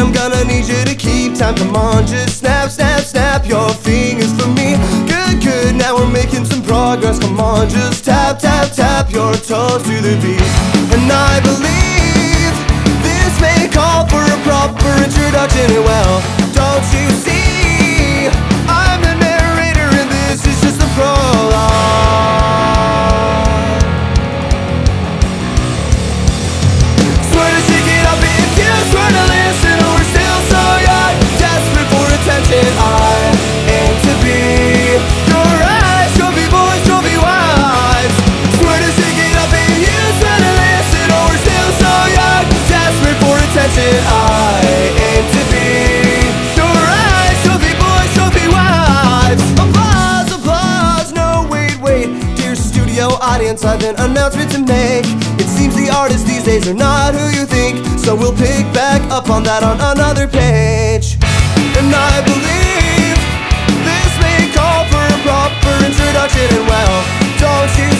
I'm gonna need you to keep time. Come on, just snap, snap, snap your fingers for me. Good, good, now we're making some progress. Come on, just tap, tap, tap your toes to the beat. And I believe this may call for a proper introduction. Well, don't you see, I'm the narrator and this is just the prologue. Swear to shake it up if you swear to listen. We're still so young, desperate for attention. I aim to be your eyes, trophy boys, trophy wives. Swear to shake it up if you swear to listen. We're still so young, desperate for attention. I aim to be your eyes, trophy boys, trophy wives. Applause, applause, no wait, wait. Dear studio audience, I've an announcement to make. It seems the artists these days are not who you think, so we'll pick back up on that on another page. And I believe this may call for a proper introduction. And well, don't you